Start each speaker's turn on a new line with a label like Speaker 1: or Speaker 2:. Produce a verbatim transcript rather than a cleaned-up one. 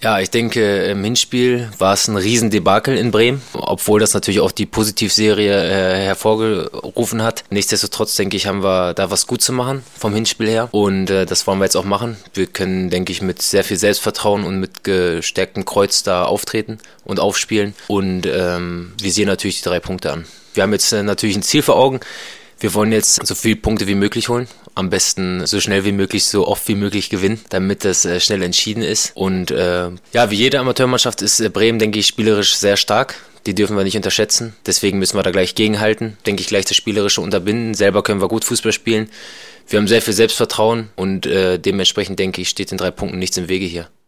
Speaker 1: Ja, ich denke, im Hinspiel war es ein Riesendebakel in Bremen, obwohl das natürlich auch die Positivserie äh, hervorgerufen hat. Nichtsdestotrotz, denke ich, haben wir da was gut zu machen vom Hinspiel her und äh, das wollen wir jetzt auch machen. Wir können, denke ich, mit sehr viel Selbstvertrauen und mit gestärktem Kreuz da auftreten und aufspielen und ähm, wir sehen natürlich die drei Punkte an. Wir haben jetzt äh, natürlich ein Ziel vor Augen. Wir wollen jetzt so viele Punkte wie möglich holen. Am besten so schnell wie möglich, so oft wie möglich gewinnen, damit das äh, schnell entschieden ist. Und äh, ja, wie jede Amateurmannschaft ist äh, Bremen, denke ich, spielerisch sehr stark. Die dürfen wir nicht unterschätzen. Deswegen müssen wir da gleich gegenhalten. Denke ich, gleich das Spielerische unterbinden. Selber können wir gut Fußball spielen. Wir haben sehr viel Selbstvertrauen und äh, dementsprechend, denke ich, steht den drei Punkten nichts im Wege hier.